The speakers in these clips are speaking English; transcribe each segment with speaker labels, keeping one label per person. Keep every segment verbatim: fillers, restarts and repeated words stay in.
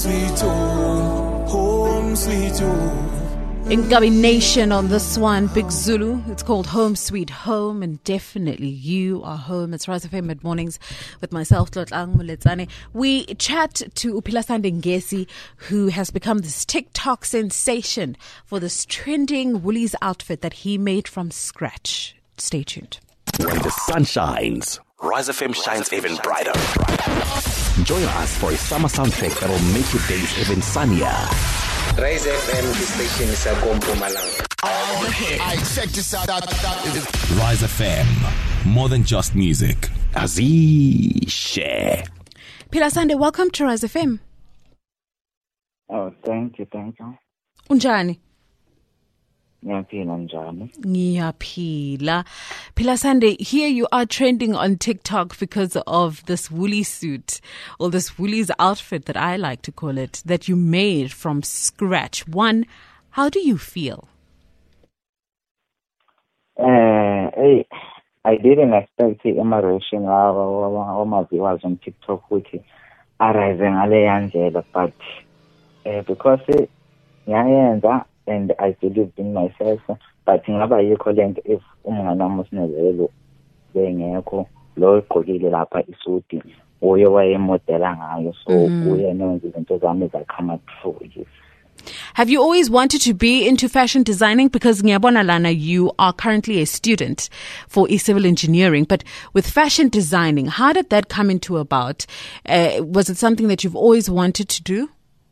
Speaker 1: sweet home, home sweet home.
Speaker 2: Ingabi Nation on this one, Big Zulu. It's called Home Sweet Home, and definitely you are home. It's Rise F M Mid Mornings with myself, Tlotlang Moletsane. We chat to Uphilasande Ngesi, who has become this TikTok sensation for this trending Woolies outfit that he made from scratch. Stay tuned.
Speaker 3: When the sun shines, Rise F M shines even brighter. Join us for a summer soundtrack that will make your days even sunnier.
Speaker 4: Rise F M, the station is a Mpumalanga.
Speaker 5: I check this out.
Speaker 3: Rise F M, more than just music. Azishe.
Speaker 2: Philasande, welcome to Rise F M.
Speaker 6: Oh, thank you, thank you.
Speaker 2: Unjani?
Speaker 6: Ngiyaphila njani?
Speaker 2: Ngiyaphila. Philasande, here you are trending on TikTok because of this woolly suit, or this Woolies outfit that I like to call it, that you made from scratch. One, how do you feel?
Speaker 6: Uh, hey, I didn't expect the emotion of my viewers on TikTok with it arising ale but uh, because it, yeah, and I believed in myself, but ngaba yikho lento if umngane wami usinezelo bengekho lo egqokile lapha isuti uye wayemodela ngayo so uye nonke izinto zami zakhama through.
Speaker 2: Have you always wanted to be into fashion designing? Because ngiyabona lana, you are currently a student for civil engineering, but with fashion designing, how did that come into about? Uh, was it something that you've always wanted to do?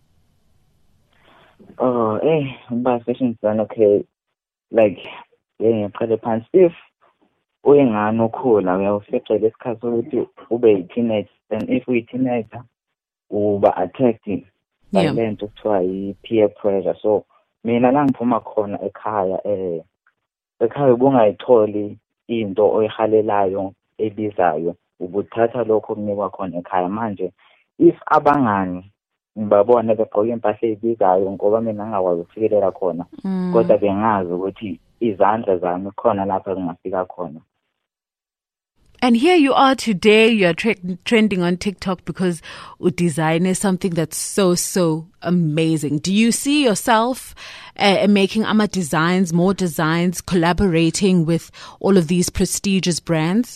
Speaker 6: Oh, eh, but fashion design, okay, like, yeah, ngaqala phansi if uyengani ukhula uyawufica lesikhathi ukuthi ube yi-teenager, and if uyi-teenager uba attracted by lento kuthiwa yi-peer pressure. So mina la ngiphuma khona ekhaya eh ekhaya ubungayitholi into oyihalelayo ebizayo, ubuthatha lokho okunikwa khona ekhaya. Manje if abangani ngibabona begqoka impahla ezibizayo ngoba mina ngingakwazi ukufikelela khona, kodwa bengazi ukuthi izandla zami khona lapha ngingafika khona.
Speaker 2: And here you are today, you're tre- trending on TikTok because design is something that's so, so amazing. Do you see yourself uh, making ama designs, more designs, collaborating with all of these prestigious brands?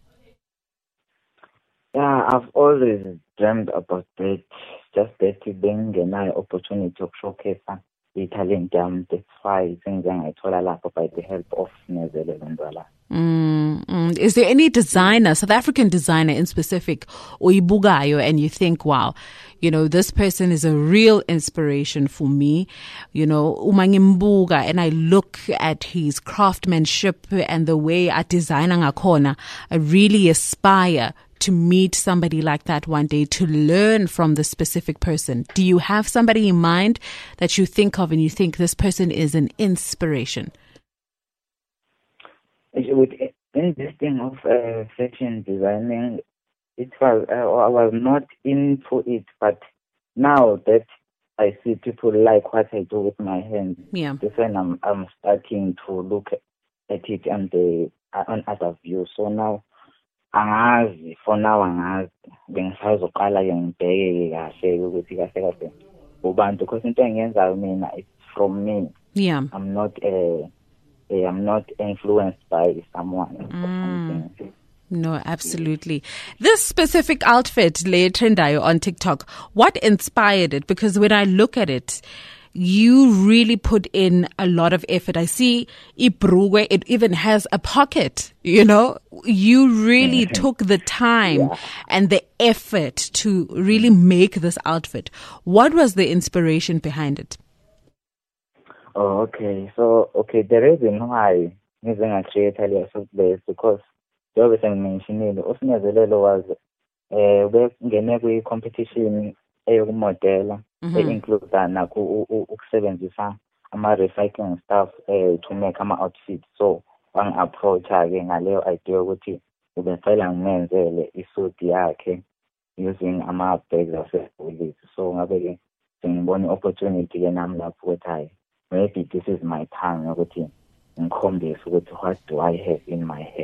Speaker 6: Yeah, I've always dreamed about that. Just that being an opportunity to showcase the talent. That's why things I told a by the help of Nezele Vendwala.
Speaker 2: Mm, mm. Is there any designer, South African designer in specific, Oibugayo, and you think, wow, you know, this person is a real inspiration for me, you know, Umangimbuga, and I look at his craftsmanship and the way at designing a corner, I really aspire to meet somebody like that one day, to learn from the specific person? Do you have somebody in mind that you think of and you think this person is an inspiration?
Speaker 6: With in this thing of uh, fashion designing, it was uh, I was not into it, but now that I see people like what I do with my hands,
Speaker 2: yeah,
Speaker 6: then I'm I'm starting to look at it on the on other views. So now, angazi for now angazi bengisazoqala ngibheke kahle ukuthi kahle kahle ubantu, because into engiyenzayo mina it's from me.
Speaker 2: Yeah,
Speaker 6: I'm not a uh, I'm not influenced by someone or
Speaker 2: mm.
Speaker 6: something.
Speaker 2: No, absolutely. This specific outfit, Le Trendayo on TikTok, what inspired it? Because when I look at it, you really put in a lot of effort. I see Ibrugwe, it even has a pocket, you know. You really took the time yeah. and the effort to really make this outfit. What was the inspiration behind it?
Speaker 6: Oh, okay. So, okay, the reason why I'm creating a suit is because the obvious I mentioned, Usinezelelo was uh, we competition model include that ukusebenzisa ama recycling stuff uh, to make ama outfits. So, one approach again ngaleyo idea ukuthi ubefela ngimenzele isuit yakhe using ama bags ase-Woolies. So, ngabe ngibona opportunity ke nami lapho ukuthi maybe this is my time ukuthi ngikhombise ukuthi what do I have in my hands.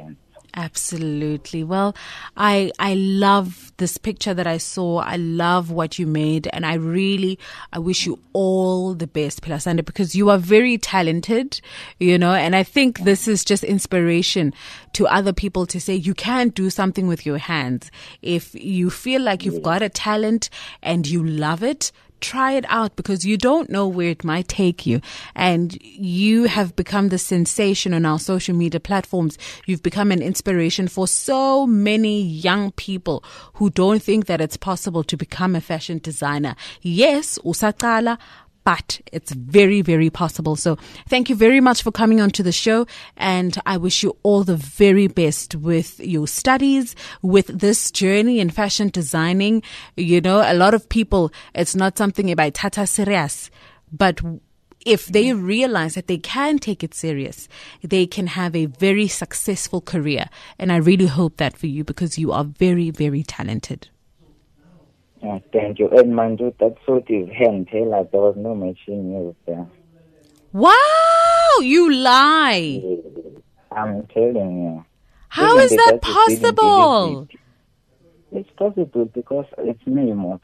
Speaker 2: Absolutely. Well, I I love this picture that I saw. I love what you made, and I really I wish you all the best, Philasande, because you are very talented, you know, and I think this is just inspiration to other people to say you can do something with your hands. If you feel like you've got a talent and you love it, try it out, because you don't know where it might take you. And you have become the sensation on our social media platforms. You've become an inspiration for so many young people who don't think that it's possible to become a fashion designer. Yes, usaqala, but it's very, very possible. So thank you very much for coming on to the show. And I wish you all the very best with your studies, with this journey in fashion designing. You know, a lot of people, it's not something about tata serious, but if they realize that they can take it serious, they can have a very successful career. And I really hope that for you, because you are very, very talented.
Speaker 6: Yeah, thank you. And mind you, that suit is hand tailored. There was no machine used there.
Speaker 2: Wow, you lie.
Speaker 6: I'm telling you.
Speaker 2: How
Speaker 6: Even
Speaker 2: is
Speaker 6: the
Speaker 2: that
Speaker 6: judges didn't
Speaker 2: possible?
Speaker 6: believe it. It's possible because it's me, Mot.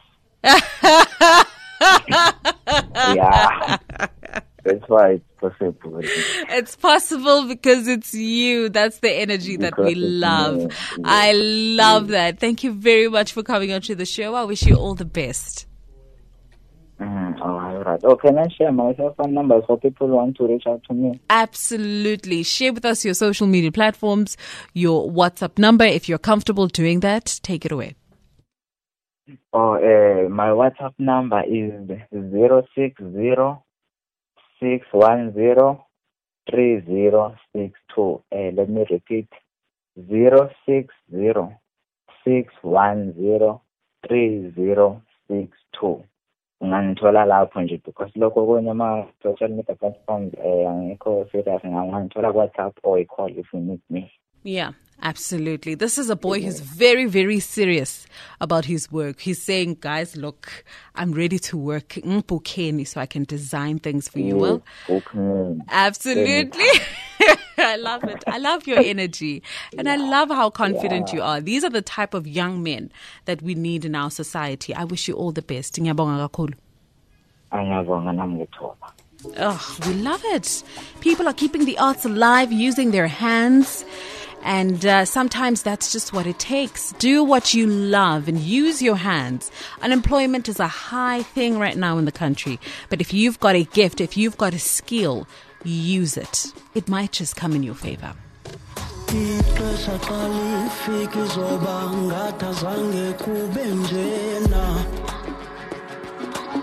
Speaker 6: Yeah. That's why it's possible.
Speaker 2: It's possible because it's you. That's the energy that we
Speaker 6: Because it's
Speaker 2: love.
Speaker 6: me.
Speaker 2: I love that. Thank you very much for coming on to the show. I wish you all the best.
Speaker 6: Mm, all right. Oh, can I share my cell phone numbers for people who want to reach out to me?
Speaker 2: Absolutely. Share with us your social media platforms, your WhatsApp number. If you're comfortable doing that, take it away.
Speaker 6: Oh, uh, my WhatsApp number is zero six zero six one zero three zero six two. Uh, let me repeat: zero six zero six one zero three zero six two. Ngangithola lapho nje because lokho kwenye ama social media platforms eh angikho serious, ngangithola WhatsApp or a call if you need me.
Speaker 2: Yeah, absolutely. This is a boy who's very, very serious about his work. He's saying, guys, look, I'm ready to work ngibukeni so I can design things for you. Well,
Speaker 6: Okay.
Speaker 2: absolutely. I love it. I love your energy. And I love how confident you are. These are the type of young men that we need in our society. I wish you all the best. Ngiyabonga kakhulu.
Speaker 6: Angiyabonga nami ngithoba.
Speaker 2: Oh, we love it. People are keeping the arts alive using their hands. And uh, sometimes that's just what it takes. Do what you love and use your hands. Unemployment is a high thing right now in the country. But if you've got a gift, if you've got a skill, use it. It might just come in your favor.
Speaker 7: Ixesha xa lifika izoba ngathi azange kube njena.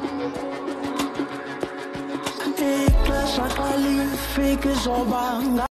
Speaker 7: Ixesha xa lifika izoba